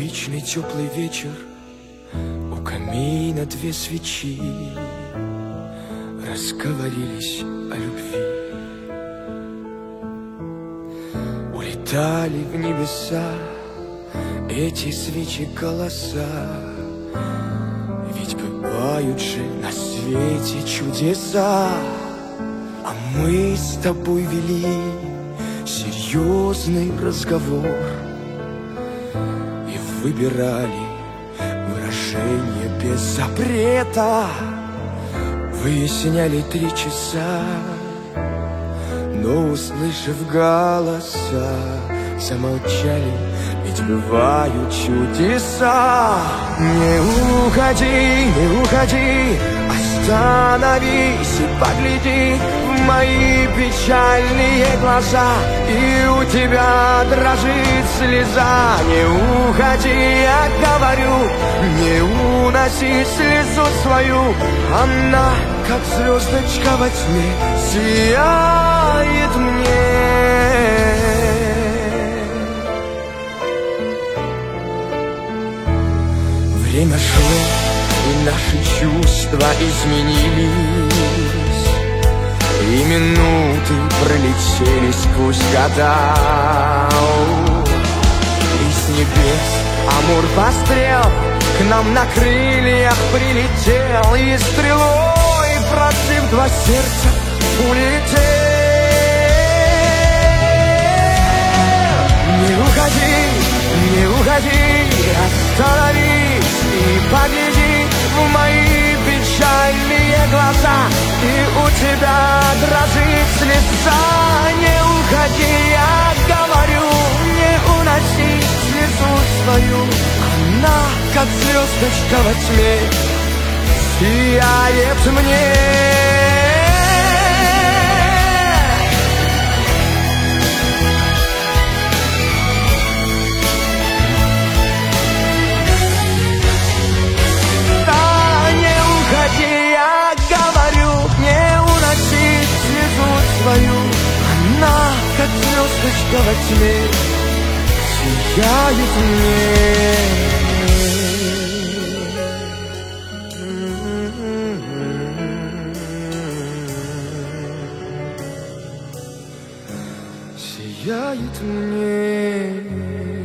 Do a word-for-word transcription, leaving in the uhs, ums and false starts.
Отличный теплый вечер, у камина две свечи разговорились о любви. Улетали в небеса эти свечи голоса. Ведь бывают же на свете чудеса. А мы с тобой вели серьезный разговор и выбирали выражение без запрета. Выясняли три часа, но, услышав голоса, замолчали, ведь бывают чудеса. Не уходи, не уходи, остановись и погляди в мои печальные глаза, и у тебя дрожит слеза. Не уходи, я говорю, не уноси слезу свою. Она, как звездочка во тьме, сияет мне. Время шло, и наши чувства изменились, и минуты пролетели сквозь года. И с небес Амур пострел к нам на крыльях прилетел, и стрелой, пронзив два сердца, улетел. Не уходи, не уходи, остановись и погляди в мои печальные глаза, и у тебя дрожит слеза. Не уходи, я говорю, не уноси слезу свою. Она, как звездочка во тьме, сияет мне. Она, как звездочка во тьме, сияет мне, сияет мне.